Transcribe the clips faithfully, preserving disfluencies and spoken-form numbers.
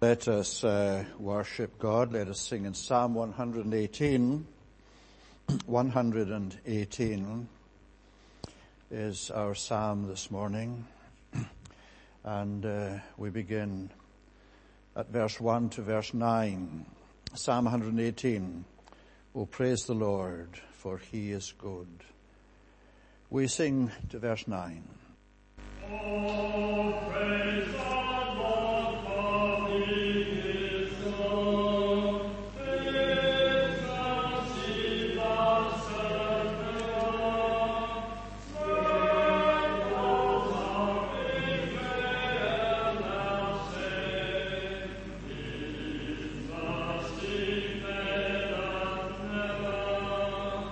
Let us uh, worship God. Let us sing in Psalm one eighteen. one eighteen is our psalm this morning. And uh, we begin at verse one to verse nine. Psalm one eighteen. Oh, praise the Lord, for he is good. We sing to verse nine. Oh, praise the Lord, for he is good. Praise the sea, the serpent, miracles of Israel now say, is the sea faileth never.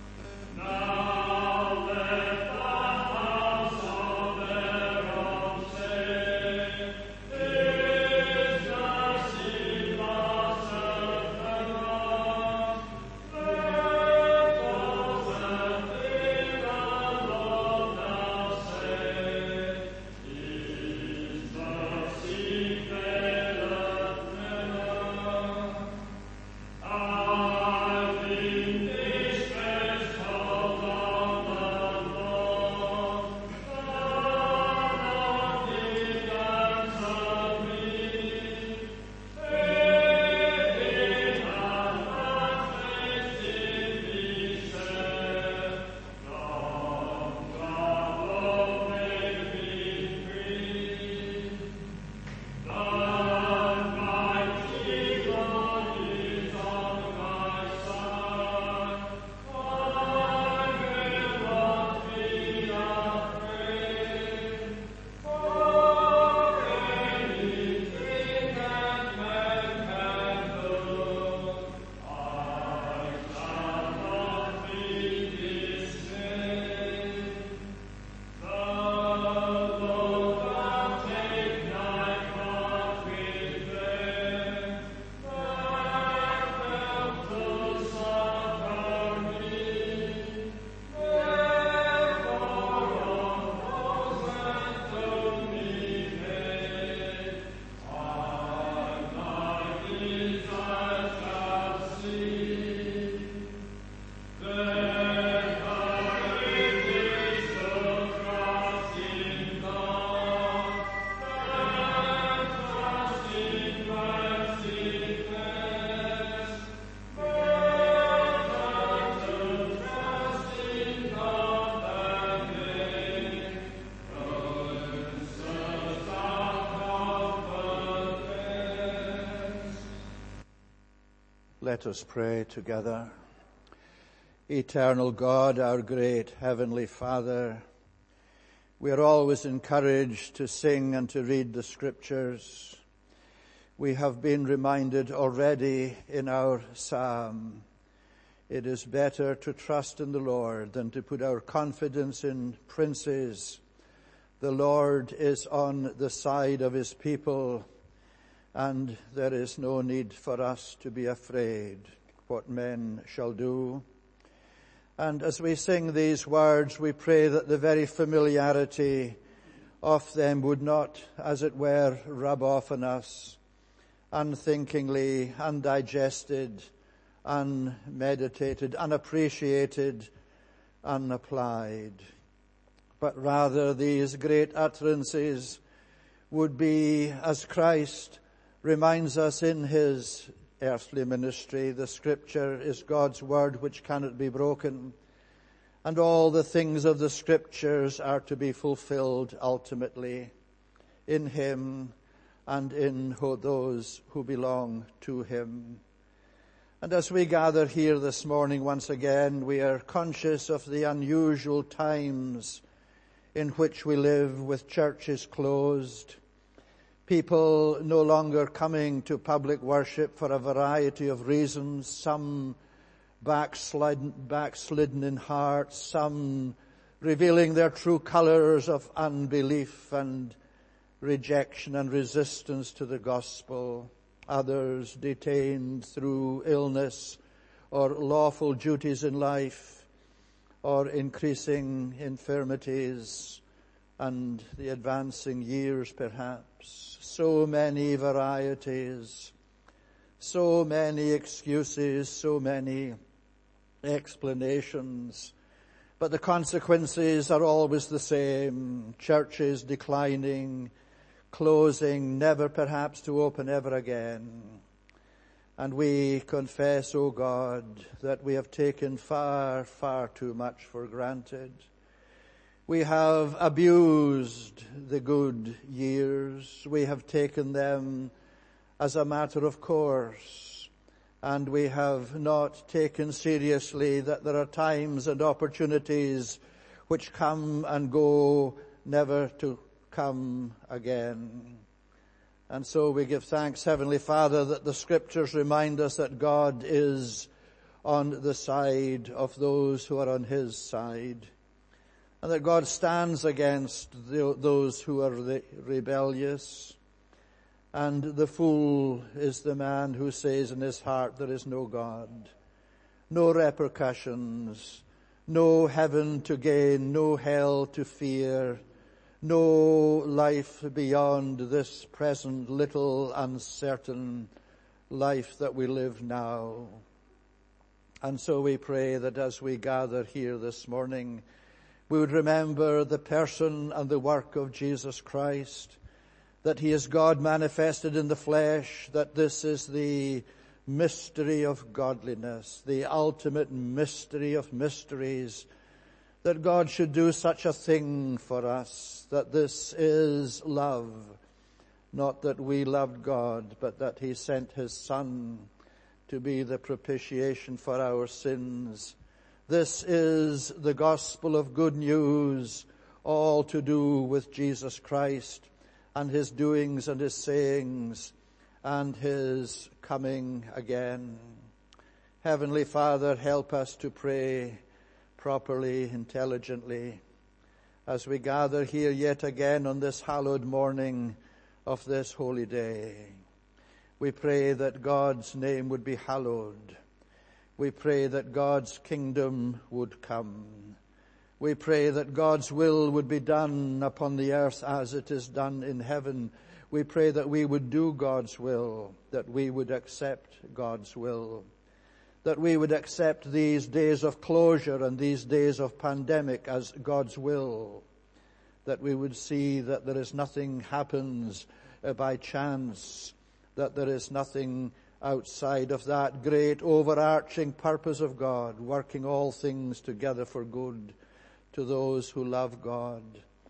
Now let the house of Aaron say, is the sea the serpent, miracles and Lord now say, is the sea faileth never. I've been distressed of the Lord, God did answer me, fading and my face did be sad, long trouble made me free. But mighty God is on my side, I will not be afraid, for anything that man can do, I shall not be dismayed. The Lord will take my part with them, that help to succor me. Therefore all those that to me made, I my desire shall see. Then courage is to trust in God, and trust in mercy best. Better to trust in God than men, princes of comfort best. Let us pray together. Eternal God, our great Heavenly Father, we are always encouraged to sing and to read the Scriptures. We have been reminded already in our psalm, it is better to trust in the Lord than to put our confidence in princes. The Lord is on the side of his people, and there is no need for us to be afraid what men shall do. And as we sing these words, we pray that the very familiarity of them would not, as it were, rub off on us, unthinkingly, undigested, unmeditated, unappreciated, unapplied. But rather these great utterances would be, as Christ reminds us in his earthly ministry, the Scripture is God's word which cannot be broken, and all the things of the Scriptures are to be fulfilled ultimately in him and in those who belong to him. And as we gather here this morning once again, we are conscious of the unusual times in which we live, with churches closed, people no longer coming to public worship for a variety of reasons, some backslidden, backslidden in heart, some revealing their true colors of unbelief and rejection and resistance to the gospel, others detained through illness or lawful duties in life or increasing infirmities and the advancing years perhaps. So many varieties, so many excuses, so many explanations. But the consequences are always the same. Churches declining, closing, never perhaps to open ever again. And we confess, O God, that we have taken far, far too much for granted. We have abused the good years. We have taken them as a matter of course. And we have not taken seriously that there are times and opportunities which come and go, never to come again. And so we give thanks, Heavenly Father, that the Scriptures remind us that God is on the side of those who are on His side, and that God stands against the, those who are re- rebellious. And the fool is the man who says in his heart there is no God, no repercussions, no heaven to gain, no hell to fear, no life beyond this present little uncertain life that we live now. And so we pray that as we gather here this morning, we would remember the person and the work of Jesus Christ, that He is God manifested in the flesh, that this is the mystery of godliness, the ultimate mystery of mysteries, that God should do such a thing for us, that this is love, not that we loved God, but that He sent His Son to be the propitiation for our sins. This is the gospel of good news, all to do with Jesus Christ and His doings and His sayings and His coming again. Heavenly Father, help us to pray properly, intelligently, as we gather here yet again on this hallowed morning of this holy day. We pray that God's name would be hallowed. We pray that God's kingdom would come. We pray that God's will would be done upon the earth as it is done in heaven. We pray that we would do God's will, that we would accept God's will, that we would accept these days of closure and these days of pandemic as God's will, that we would see that there is nothing happens uh, by chance, that there is nothing outside of that great overarching purpose of God, working all things together for good to those who love God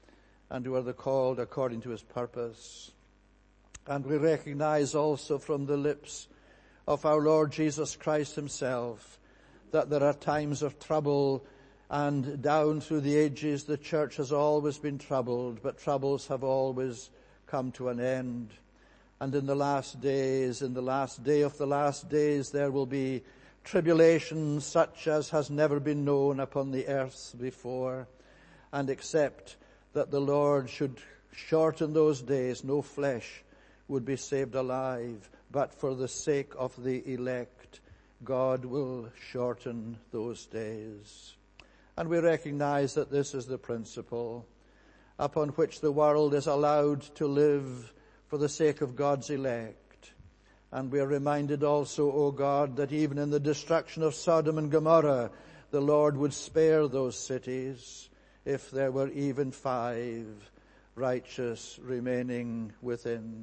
and who are the called according to His purpose. And we recognize also from the lips of our Lord Jesus Christ Himself that there are times of trouble, and down through the ages the church has always been troubled, but troubles have always come to an end. And in the last days, in the last day of the last days, there will be tribulation such as has never been known upon the earth before. And except that the Lord should shorten those days, no flesh would be saved alive. But for the sake of the elect, God will shorten those days. And we recognize that this is the principle upon which the world is allowed to live for the sake of God's elect. And we are reminded also, O God, that even in the destruction of Sodom and Gomorrah, the Lord would spare those cities if there were even five righteous remaining within.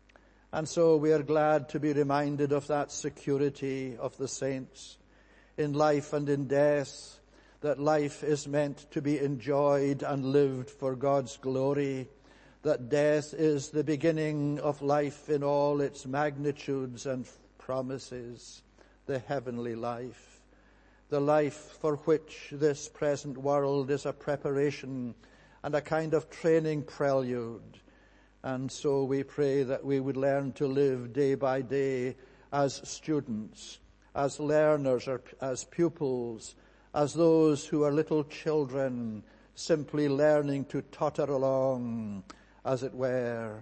And so we are glad to be reminded of that security of the saints in life and in death, that life is meant to be enjoyed and lived for God's glory, that death is the beginning of life in all its magnitudes and promises, the heavenly life, the life for which this present world is a preparation and a kind of training prelude. And so we pray that we would learn to live day by day as students, as learners, or as pupils, as those who are little children, simply learning to totter along, as it were,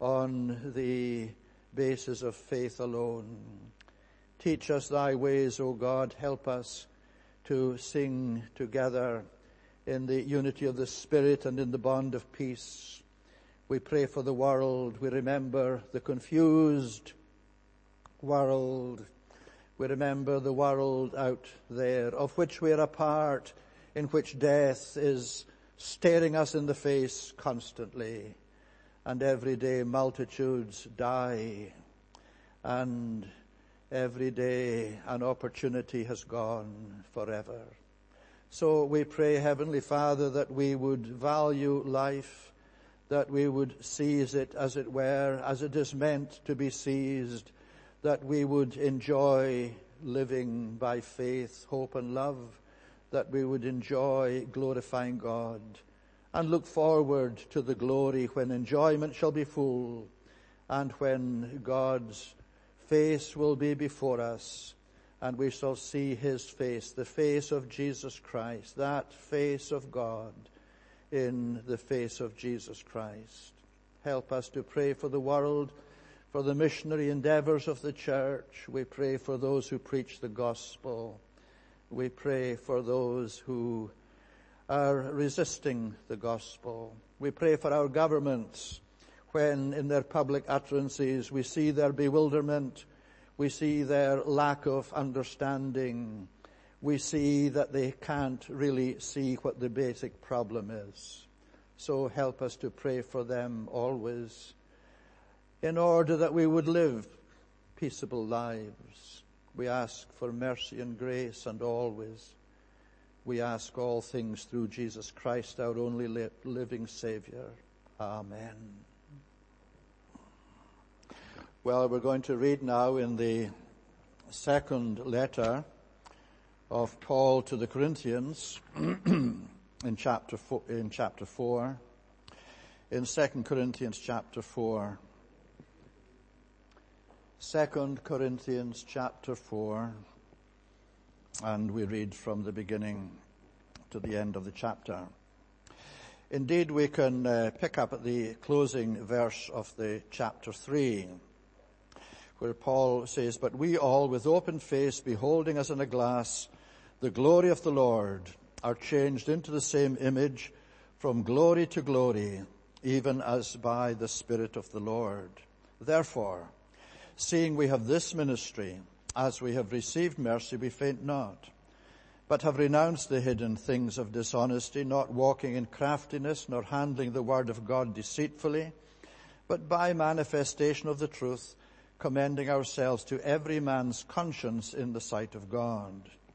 on the basis of faith alone. Teach us Thy ways, O God. Help us to sing together in the unity of the Spirit and in the bond of peace. We pray for the world. We remember the confused world. We remember the world out there, of which we are a part, in which death is staring us in the face constantly. And every day multitudes die. And every day an opportunity has gone forever. So we pray, Heavenly Father, that we would value life, that we would seize it, as it were, as it is meant to be seized, that we would enjoy living by faith, hope, and love, that we would enjoy glorifying God, and look forward to the glory when enjoyment shall be full, and when God's face will be before us, and we shall see his face, the face of Jesus Christ, that face of God in the face of Jesus Christ. Help us to pray for the world, for the missionary endeavors of the church. We pray for those who preach the gospel. We pray for those who are resisting the gospel. We pray for our governments when in their public utterances we see their bewilderment, we see their lack of understanding, we see that they can't really see what the basic problem is. So help us to pray for them always, in order that we would live peaceable lives. We ask for mercy and grace, and always we ask all things through Jesus Christ, our only li- living Savior. Amen. Well, we're going to read now in the second letter of Paul to the Corinthians in chapter four, in chapter four, in Second Corinthians chapter four. Second Corinthians chapter four, and we read from the beginning to the end of the chapter. Indeed, we can uh, pick up at the closing verse of the chapter three, where Paul says, "But we all, with open face, beholding as in a glass the glory of the Lord, are changed into the same image from glory to glory, even as by the Spirit of the Lord. Therefore, seeing we have this ministry, as we have received mercy, we faint not, but have renounced the hidden things of dishonesty, not walking in craftiness, nor handling the word of God deceitfully, but by manifestation of the truth, commending ourselves to every man's conscience in the sight of God.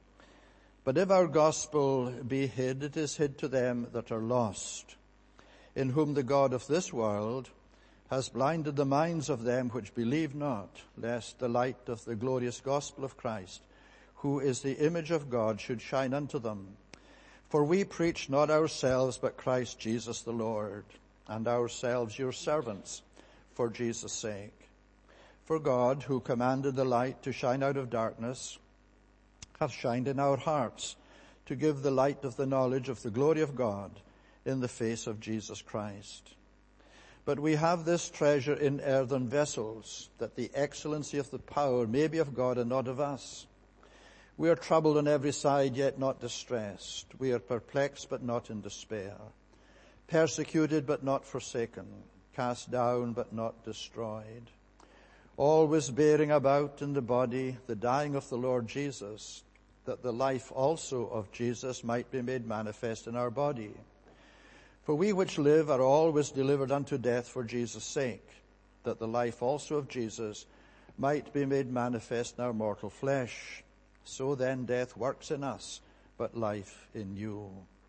But if our gospel be hid, it is hid to them that are lost, in whom the God of this world has blinded the minds of them which believe not, lest the light of the glorious gospel of Christ, who is the image of God, should shine unto them. For we preach not ourselves, but Christ Jesus the Lord, and ourselves your servants, for Jesus' sake. For God, who commanded the light to shine out of darkness, hath shined in our hearts, to give the light of the knowledge of the glory of God in the face of Jesus Christ. But we have this treasure in earthen vessels, that the excellency of the power may be of God and not of us. We are troubled on every side, yet not distressed. We are perplexed, but not in despair. Persecuted, but not forsaken. Cast down, but not destroyed. Always bearing about in the body the dying of the Lord Jesus, that the life also of Jesus might be made manifest in our body. For we which live are always delivered unto death for Jesus' sake, that the life also of Jesus might be made manifest in our mortal flesh. So then death works in us, but life in you.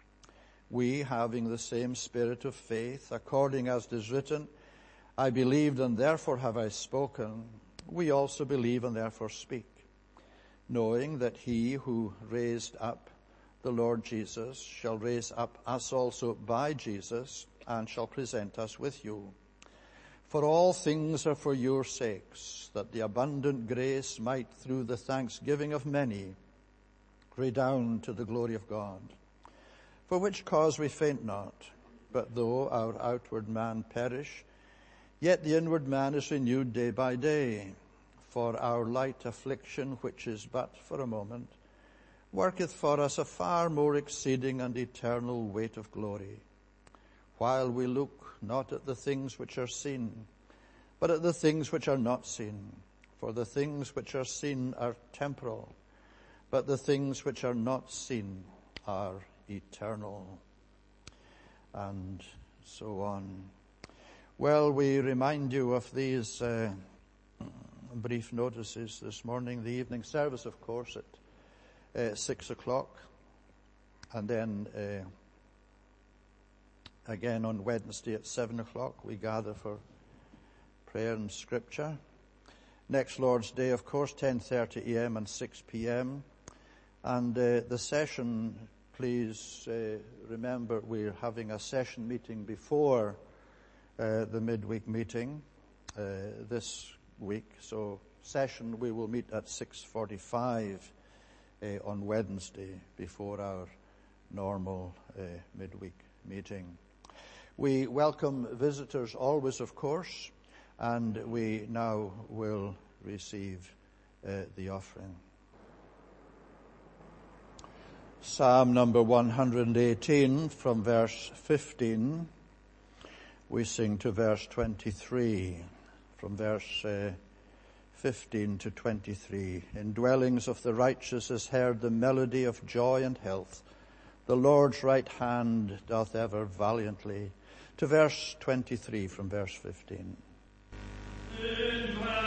We, having the same spirit of faith, according as it is written, I believed and therefore have I spoken, we also believe and therefore speak, knowing that he who raised up the Lord Jesus shall raise up us also by Jesus, and shall present us with you. For all things are for your sakes, that the abundant grace might through the thanksgiving of many redound to the glory of God. For which cause we faint not, but though our outward man perish, yet the inward man is renewed day by day. For our light affliction, which is but for a moment, worketh for us a far more exceeding and eternal weight of glory, while we look not at the things which are seen, but at the things which are not seen. For the things which are seen are temporal, but the things which are not seen are eternal. And so on. Well, we remind you of these uh, brief notices this morning. The evening service, of course, at uh, six o'clock. And then uh, again on Wednesday at seven o'clock, we gather for prayer and scripture. Next Lord's Day, of course, ten thirty a.m. and six p.m. And uh, the session, please uh, remember we're having a session meeting before uh, the midweek meeting uh, this week. So session, we will meet at six forty-five uh, on Wednesday before our normal uh, midweek meeting. We welcome visitors always, of course, and we now will receive uh, the offering. Psalm number one hundred eighteen from verse fifteen. We sing to verse twenty-three. From verse uh, fifteen to twenty-three. In dwellings of the righteous is heard the melody of joy and health. The Lord's right hand doth ever valiantly. To verse twenty-three from verse fifteen. In